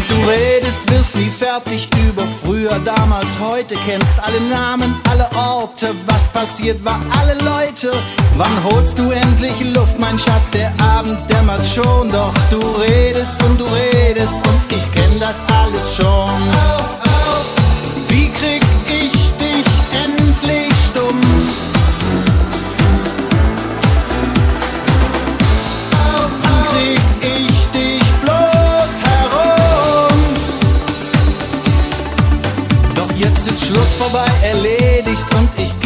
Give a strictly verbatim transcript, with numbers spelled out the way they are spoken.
Du redest, wirst nie fertig über früher, damals, heute. Kennst alle Namen, alle Orte, was passiert war, alle Leute. Wann holst du endlich Luft, mein Schatz? Der Abend dämmert schon, doch du redest und du redest und ich kenn das alles schon. Wie krieg ich dich endlich stumm? Wann krieg ich dich bloß herum? Doch jetzt ist Schluss vorbei, erledigt und ich